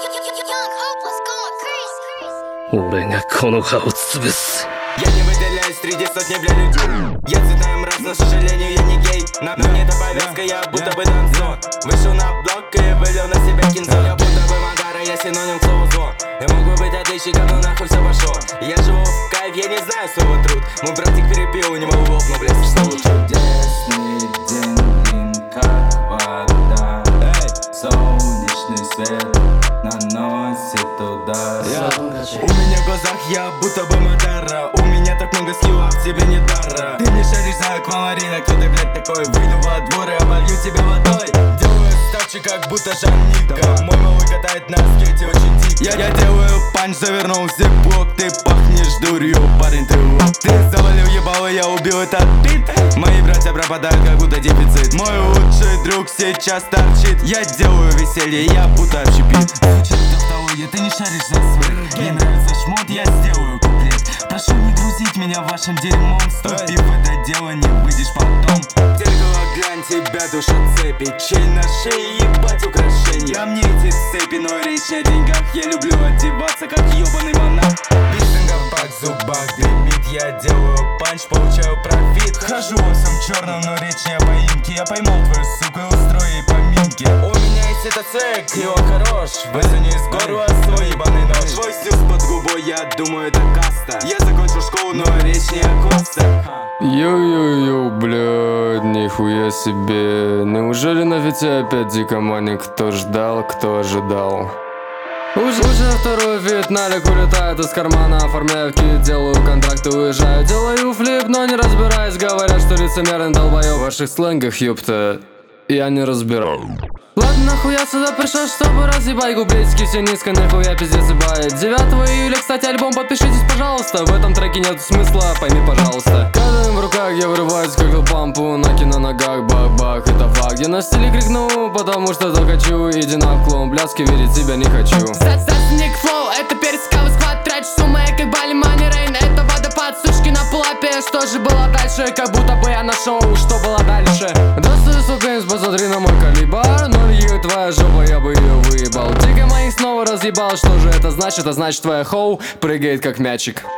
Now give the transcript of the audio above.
俺がこの葉を潰す。 Я не выделяюсь среди сотни бля людей. Я цветаю мразь, но, к сожалению, я не гей. На мне эта повестка, я будто бы танцор. Вышел на блок и вылил на себя кинзо. Я будто бы Магара, я синоним к слову зло. Я мог бы быть отличником, но нахуй все пошло. Я живу в кайф, я не знаю своего труд. Мой братик перепил, у него лопнул, блядь, что лучше. Чудесный день, блин, как вода. Солнечный свет наносит удар. У меня в глазах я будто бы Мадара. У меня так много скиллов, тебе не дара. Ты не шаришь за аквамарина, кто ты, блядь, такой? Выйду во двор и оболью тебя водой. Делаю ставчи, как будто Жанника. Мой малый катает на скейте очень дико. Я делаю панч, завернул в зиплок. Ты пахнешь дурью, парень, ты лох. Ты завалил ебало, я убил этот бит. Мои братья пропадают, как будто дефицит. Мой лучший друг сейчас торчит. Я делаю веселье, я будто общепит. Звучит тавтология, ты не шаришь за свой. Мне нравится шмот, я сделаю куплет. Прошу не грузить меня вашим дерьмом. Вступив в это дело, не выйдешь потом. Зеркало глянь, тебя душат цепи. Чей на шее, ебать украшения. Ко мне эти цепи, но речь не о деньгах. Я люблю одеваться, как ебаный монах. Бисинга в пак, зубах гремит. Я делаю панч, получаю профит. Хожу во всем черном, но речь не о поимке. Я поймал твою суку и устрою ей поминки. У меня есть этот цек, и он хорош. Высуни из горла свой ебаный нож. Твой снюс под губой, я думаю, это каста. Я закончил школу, но речь не о классах. Йоу-йоу-йоу, блядь, нихуя себе. Неужели на фите опять дикомани? Кто ждал, кто ожидал? Уже второй вид на лик улетает из кармана. Оформляю кит, делаю контракт и уезжаю. Делаю флип, но не разбираюсь. Говорят, что лицемерный долбоёб. В ваших сленгах, ёпта, я не разбираю. Ладно, нахуй я сюда пришел, чтобы разъебать гублейски. Все низко, нахуя пиздец ебает. 9 июля, кстати, альбом, подпишитесь, пожалуйста. В этом треке нет смысла, пойми, пожалуйста. Кадаем в руках, я вырываюсь, как пампу. Наки на ногах, бак-бак, это факт. Я на стиле крикну, потому что так хочу. Иди на клон, бляски, видеть тебя не хочу. Сник флоу, это перец, кавы, сквад. Трачу суммы, как Бали, Мани, Рейн. Это водопад, сучки на пулапе. Что же было дальше? Как будто бы я нашел, что было дальше. Достаю сукенс, посмотри на мой калибр. Твоя жопа, я бы ее выебал. Дико моих снова разъебал. Что же это значит? Это значит, твоя хоу прыгает как мячик.